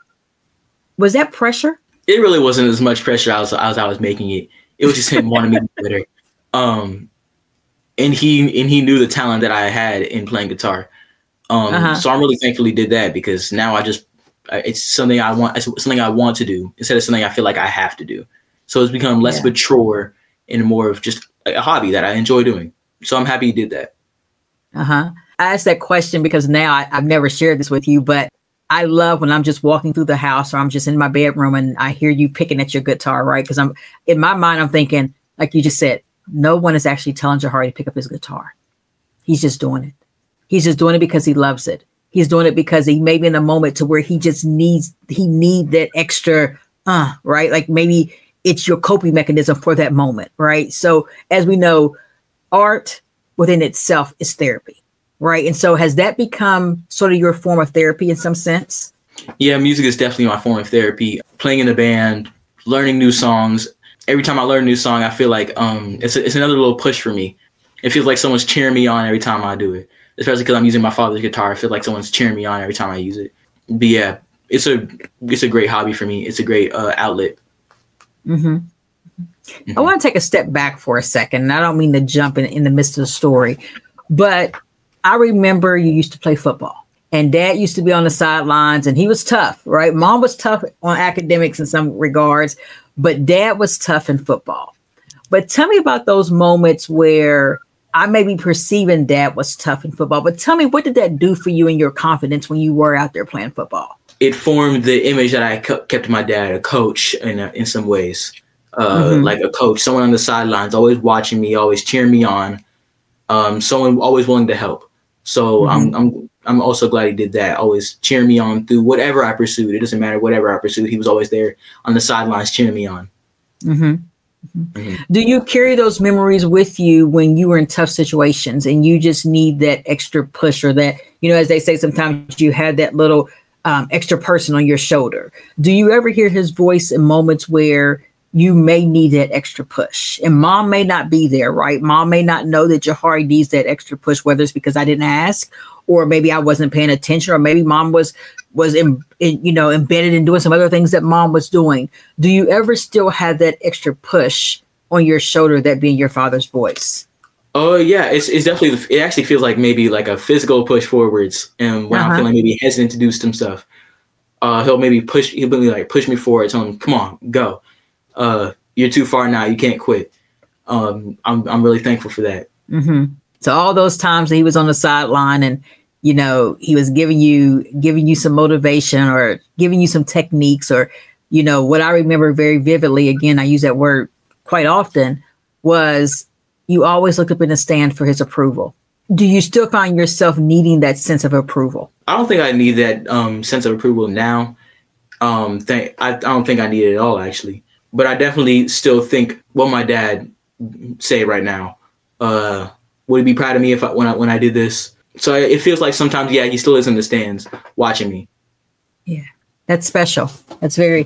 Speaker 1: Was that pressure?
Speaker 2: It really wasn't as much pressure as, as I was making it. It was just him wanting me to be better. Um, and he and he knew the talent that I had in playing guitar. Um, uh-huh. So I'm really thankful he did that because now I just, it's something I want, it's something I want to do instead of something I feel like I have to do. So it's become less yeah. of a chore and more of just a hobby that I enjoy doing. So I'm happy he did that.
Speaker 1: Uh-huh. I asked that question because now I, I've never shared this with you, but I love when I'm just walking through the house or I'm just in my bedroom and I hear you picking at your guitar, right? Because I'm in my mind, I'm thinking, like you just said, no one is actually telling Jahari to pick up his guitar. He's just doing it. He's just doing it because he loves it. He's doing it because he may be in a moment to where he just needs, he need that extra, uh, right? Like maybe it's your coping mechanism for that moment, right? So as we know, art within itself is therapy, right? And so has that become sort of your form of therapy in some sense?
Speaker 2: Yeah, music is definitely my form of therapy. Playing in a band, learning new songs. Every time I learn a new song, I feel like um, it's a, it's another little push for me. It feels like someone's cheering me on every time I do it. Especially because I'm using my father's guitar. I feel like someone's cheering me on every time I use it. But yeah, it's a it's a great hobby for me. It's a great uh, outlet.
Speaker 1: Mm-hmm. Mm-hmm. I want to take a step back for a second. And I don't mean to jump in, in the midst of the story, but I remember you used to play football. And Dad used to be on the sidelines and he was tough, right? Mom was tough on academics in some regards, but Dad was tough in football. But tell me about those moments where I may be perceiving Dad was tough in football, but tell me, what did that do for you and your confidence when you were out there playing football?
Speaker 2: It formed the image that I kept my dad, a coach in a, in some ways, uh, mm-hmm. like a coach, someone on the sidelines, always watching me, always cheering me on, um, someone always willing to help. So mm-hmm. I'm I'm I'm also glad he did that, always cheering me on through whatever I pursued. It doesn't matter, whatever I pursued, he was always there on the sidelines cheering me on.
Speaker 1: Mm-hmm. Mm-hmm. Do you carry those memories with you when you were in tough situations and you just need that extra push or that, you know, as they say, sometimes you had that little um, extra person on your shoulder? Do you ever hear his voice in moments where you may need that extra push and Mom may not be there, right? Mom may not know that Jahari needs that extra push, whether it's because I didn't ask or maybe I wasn't paying attention or maybe Mom was was in, in, you know, embedded in doing some other things that Mom was doing. Do you ever still have that extra push on your shoulder, that being your father's voice?
Speaker 2: Oh, uh, yeah, it's it's definitely, it actually feels like maybe like a physical push forwards. And when uh-huh. I'm feeling maybe hesitant to do some stuff, uh, he'll maybe push, he'll be like, push me forward, tell him, come on, go. Uh, you're too far now, you can't quit. Um, I'm I'm really thankful for that.
Speaker 1: Mm-hmm. So all those times that he was on the sideline and, you know, he was giving you giving you some motivation or giving you some techniques or, you know, what I remember very vividly, again, I use that word quite often, was you always looked up in the stand for his approval. Do you still find yourself needing that sense of approval?
Speaker 2: I don't think I need that um, sense of approval now. Um, th- I, I don't think I need it at all, actually. But I definitely still think, what my dad say right now, uh, would he be proud of me if I, when I when I did this? So it feels like sometimes, yeah, he still is in the stands watching me.
Speaker 1: Yeah, that's special. That's very,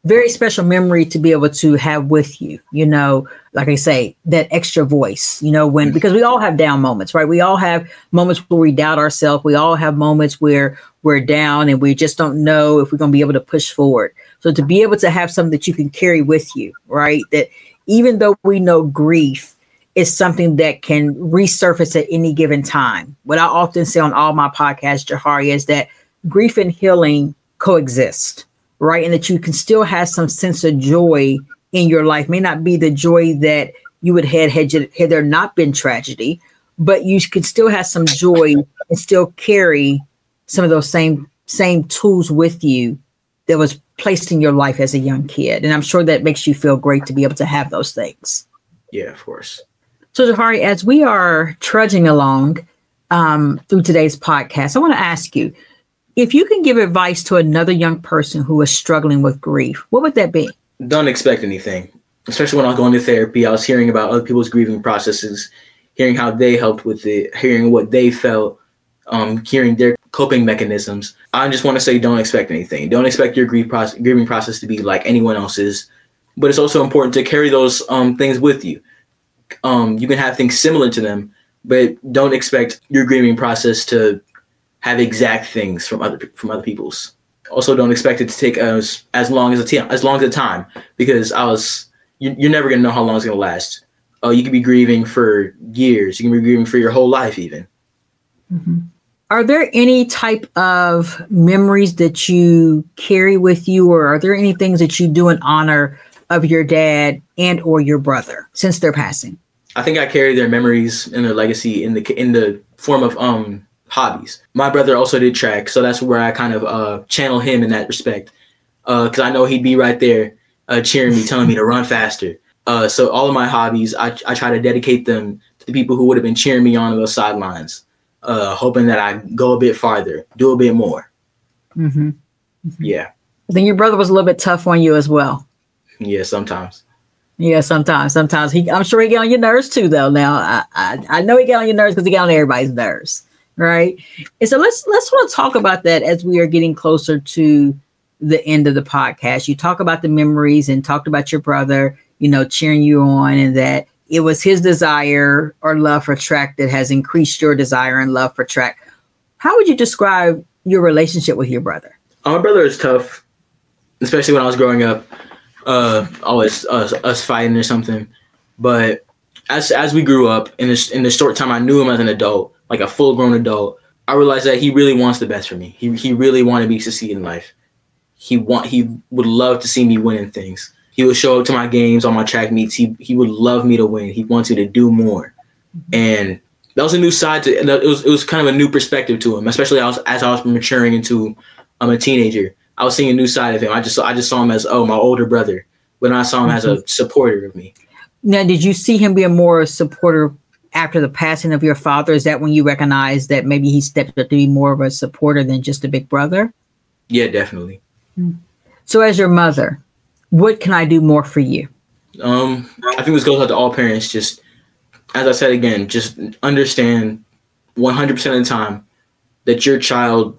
Speaker 1: very special memory to be able to have with you, you know, like I say, that extra voice, you know, when, because we all have down moments, right? We all have moments where we doubt ourselves. We all have moments where we're down and we just don't know if we're going to be able to push forward. So to be able to have something that you can carry with you, right? That even though we know grief is something that can resurface at any given time. What I often say on all my podcasts, Jahari, is that grief and healing coexist. Right. And that you can still have some sense of joy in your life. May not be the joy that you would have had, you, had there not been tragedy, but you can still have some joy and still carry some of those same same tools with you that was placed in your life as a young kid. And I'm sure that makes you feel great to be able to have those things.
Speaker 2: Yeah, of course.
Speaker 1: So, Jahari, as we are trudging along um, through today's podcast, I want to ask you, if you can give advice to another young person who is struggling with grief, what would that be?
Speaker 2: Don't expect anything. Especially when I was going to therapy, I was hearing about other people's grieving processes, hearing how they helped with it, hearing what they felt, um, hearing their coping mechanisms. I just want to say, don't expect anything. Don't expect your grief process, grieving process to be like anyone else's. But it's also important to carry those um, things with you. Um, you can have things similar to them, but don't expect your grieving process to have exact things from other from other people's. Also, don't expect it to take as as long as a t- as long as a time, because I was you, you're never gonna know how long it's gonna last. Oh, uh, you could be grieving for years. You can be grieving for your whole life, even.
Speaker 1: Mm-hmm. Are there any type of memories that you carry with you, or are there any things that you do in honor of your dad and or your brother since their passing?
Speaker 2: I think I carry their memories and their legacy in the in the form of um. hobbies. My brother also did track, so that's where I kind of uh, channel him in that respect. Because uh, I know he'd be right there uh, cheering me, telling me to run faster. Uh, so all of my hobbies, I, I try to dedicate them to the people who would have been cheering me on those sidelines, uh, hoping that I go a bit farther, do a bit more.
Speaker 1: Mm-hmm. Mm-hmm.
Speaker 2: Yeah.
Speaker 1: Then your brother was a little bit tough on you as well.
Speaker 2: Yeah, sometimes.
Speaker 1: Yeah, sometimes. Sometimes he. I'm sure he get on your nerves too, though. Now I I, I know he get on your nerves because he get on everybody's nerves. Right. And so let's let's want to talk about that as we are getting closer to the end of the podcast. You talk about the memories and talked about your brother, you know, cheering you on, and that it was his desire or love for track that has increased your desire and love for track. How would you describe your relationship with your brother?
Speaker 2: My brother is tough, especially when I was growing up, uh, always us, us fighting or something. But as as we grew up, in the, in the short time I knew him as an adult, like a full-grown adult, I realized that he really wants the best for me. He he really wanted me to succeed in life. He want he would love to see me winning things. He would show up to my games, on my track meets. He he would love me to win. He wants me to do more, and that was a new side to it. Was it was kind of a new perspective to him, especially as, as I was maturing into I'm a teenager. I was seeing a new side of him. I just I just saw him as oh my older brother, but I saw him mm-hmm. as a supporter of me.
Speaker 1: Now, did you see him be a more supporter after the passing of your father? Is that when you recognized that maybe he stepped up to be more of a supporter than just a big brother?
Speaker 2: Yeah, definitely.
Speaker 1: So as your mother, what can I do more for you?
Speaker 2: Um, I think this goes out to all parents. Just, as I said again, just understand one hundred percent of the time that your child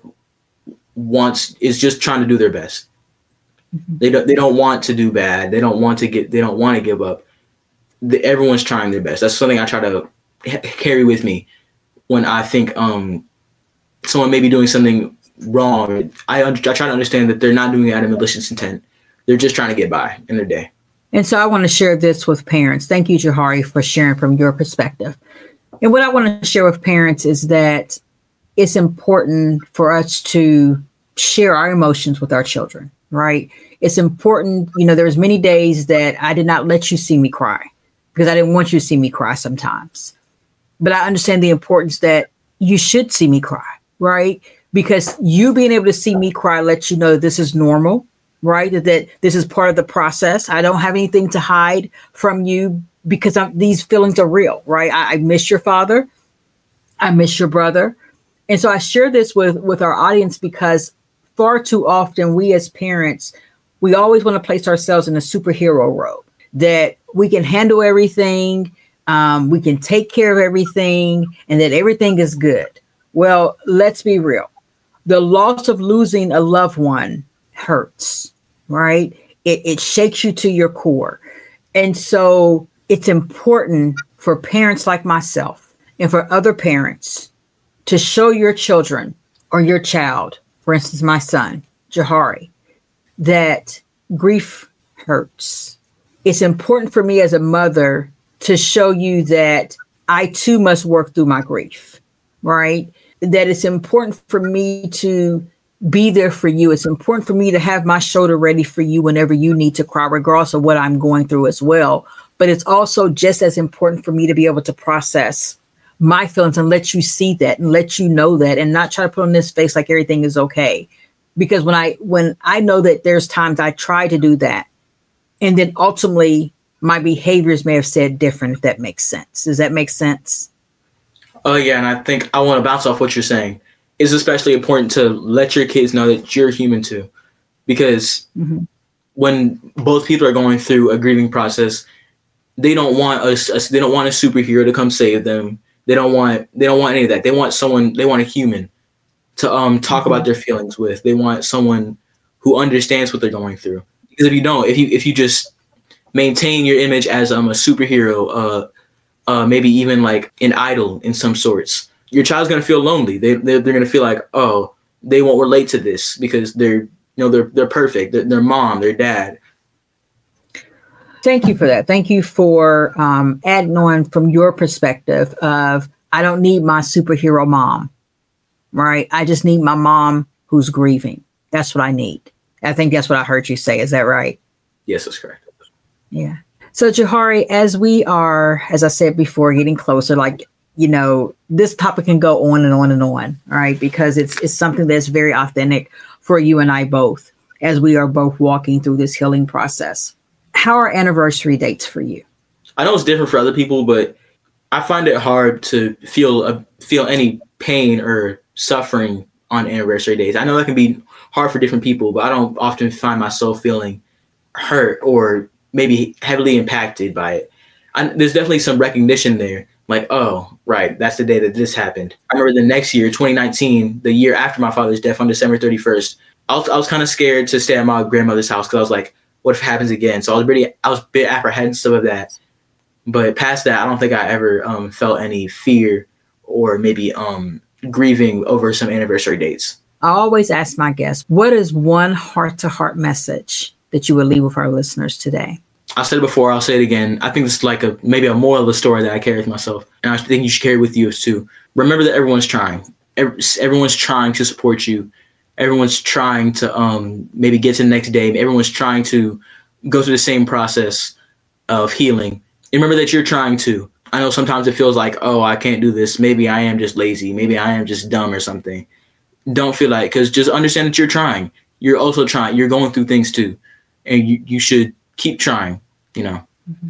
Speaker 2: wants, is just trying to do their best. Mm-hmm. They don't, they don't want to do bad. They don't want to get, they don't want to give up. The, everyone's trying their best. That's something I try to h- carry with me when I think um, someone may be doing something wrong. I, I try to understand that they're not doing it out of malicious intent. They're just trying to get by in their day.
Speaker 1: And so I want to share this with parents. Thank you, Jahari, for sharing from your perspective. And what I want to share with parents is that it's important for us to share our emotions with our children, right? It's important. You know, there's many days that I did not let you see me cry because I didn't want you to see me cry sometimes. But I understand the importance that you should see me cry, right? Because you being able to see me cry lets you know that this is normal, right? That, that this is part of the process. I don't have anything to hide from you because I'm, these feelings are real, right? I, I miss your father. I miss your brother. And so I share this with, with our audience because far too often we as parents, we always want to place ourselves in a superhero role, that we can handle everything, um, we can take care of everything, and that everything is good. Well, let's be real. The loss of losing a loved one hurts, right? It, it shakes you to your core. And so it's important for parents like myself and for other parents to show your children or your child, for instance, my son, Jahari, that grief hurts. It's important for me as a mother to show you that I too must work through my grief, right? That it's important for me to be there for you. It's important for me to have my shoulder ready for you whenever you need to cry, regardless of what I'm going through as well. But it's also just as important for me to be able to process my feelings and let you see that and let you know that, and not try to put on this face like everything is okay. Because when I when I know that there's times I try to do that, and then ultimately my behaviors may have said different, if that makes sense. Does that make sense?
Speaker 2: Oh, yeah. And I think I want to bounce off what you're saying. It's especially important to let your kids know that you're human too. Because mm-hmm. when both people are going through a grieving process, they don't want us, us they don't want a superhero to come save them. They don't want they don't want any of that. They want someone, they want a human to um talk mm-hmm. about their feelings with. They want someone who understands what they're going through. Because if you don't, if you if you just maintain your image as um a superhero, uh uh maybe even like an idol in some sorts, your child's gonna feel lonely. They they're, they're gonna feel like, oh, they won't relate to this because they're you know they're they're perfect. They're, their mom, their dad.
Speaker 1: Thank you for that. Thank you for um, adding on from your perspective of, I don't need my superhero mom, right? I just need my mom who's grieving. That's what I need. I think that's what I heard you say. Is that right?
Speaker 2: Yes, that's correct.
Speaker 1: Yeah. So Jahari, as we are, as I said before, getting closer, like, you know, this topic can go on and on and on, right? Because it's it's something that's very authentic for you and I both, as we are both walking through this healing process. How are anniversary dates for you?
Speaker 2: I know it's different for other people, but I find it hard to feel a, feel any pain or suffering on anniversary days. I know that can be hard for different people, but I don't often find myself feeling hurt or maybe heavily impacted by it. I, there's definitely some recognition there. Like, oh, right, that's the day that this happened. I remember the next year, twenty nineteen, the year after my father's death on December thirty-first, I was, I was kind of scared to stay at my grandmother's house because I was like, what if it happens again? So I was really, I was a bit apprehensive of that. But past that, I don't think I ever um, felt any fear or maybe um, grieving over some anniversary dates.
Speaker 1: I always ask my guests, what is one heart-to-heart message that you would leave with our listeners today?
Speaker 2: I said it before, I'll say it again. I think it's like a maybe a moral of the story that I carry with myself. And I think you should carry with you too. Remember that everyone's trying. Everyone's trying to support you. Everyone's trying to um, maybe get to the next day. Everyone's trying to go through the same process of healing. And remember that you're trying to. I know sometimes it feels like, oh, I can't do this. Maybe I am just lazy. Maybe I am just dumb or something. Don't feel like, because just understand that you're trying. You're also trying. You're going through things too. And you, you should keep trying, you know.
Speaker 1: Mm-hmm.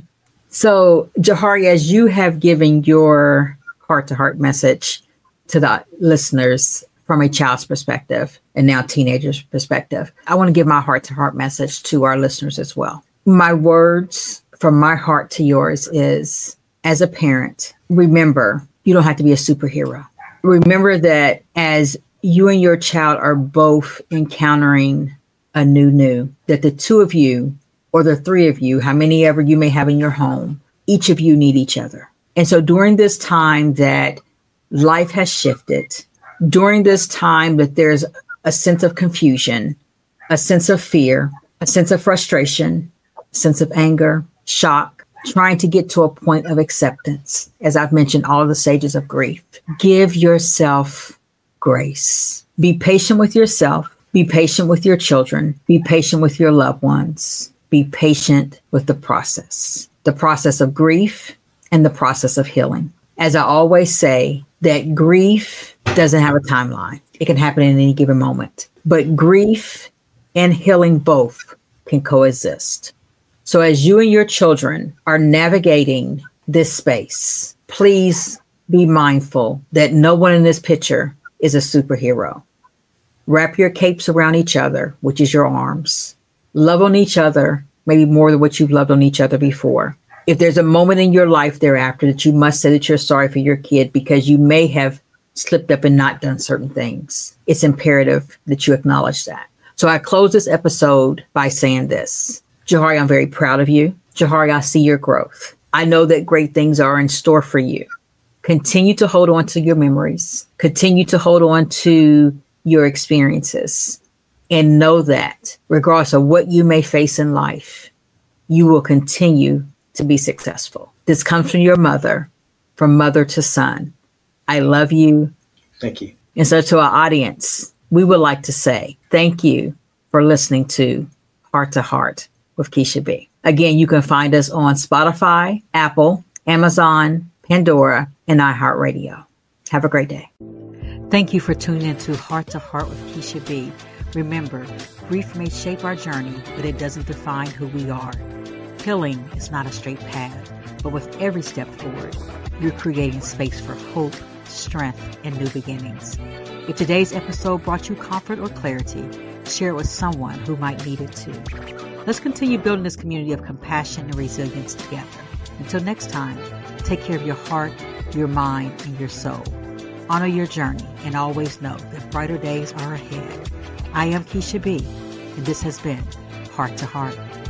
Speaker 1: So, Jahari, as you have given your heart-to-heart message to the listeners from a child's perspective and now teenager's perspective, I want to give my heart-to-heart message to our listeners as well. My words from my heart to yours is, as a parent, remember, you don't have to be a superhero. Remember that as you and your child are both encountering a new new, that the two of you or the three of you, how many ever you may have in your home, each of you need each other. And so during this time that life has shifted, during this time that there's a sense of confusion, a sense of fear, a sense of frustration, a sense of anger, shock, trying to get to a point of acceptance, as I've mentioned, all of the stages of grief, give yourself grace. Be patient with yourself. Be patient with your children. Be patient with your loved ones. Be patient with the process, the process of grief and the process of healing. As I always say, that grief doesn't have a timeline. It can happen in any given moment. But grief and healing both can coexist. So as you and your children are navigating this space, please be mindful that no one in this picture is a superhero. Wrap your capes around each other, which is your arms. Love on each other, maybe more than what you've loved on each other before. If there's a moment in your life thereafter that you must say that you're sorry for your kid because you may have slipped up and not done certain things, it's imperative that you acknowledge that. So I close this episode by saying this. Jahari, I'm very proud of you. Jahari, I see your growth. I know that great things are in store for you. Continue to hold on to your memories. Continue to hold on to your experiences. And know that regardless of what you may face in life, you will continue to be successful. This comes from your mother, from mother to son. I love you.
Speaker 2: Thank you.
Speaker 1: And so to our audience, we would like to say thank you for listening to Heart to Heart with Keisha B. Again, you can find us on Spotify, Apple, Amazon, Pandora, and iHeartRadio. Have a great day. Thank you for tuning in to Heart to Heart with Keisha B. Remember, grief may shape our journey, but it doesn't define who we are. Healing is not a straight path, but with every step forward, you're creating space for hope, strength, and new beginnings. If today's episode brought you comfort or clarity, share it with someone who might need it too. Let's continue building this community of compassion and resilience together. Until next time, take care of your heart, your mind, and your soul. Honor your journey and always know that brighter days are ahead. I am Keisha B, and this has been Heart to Heart.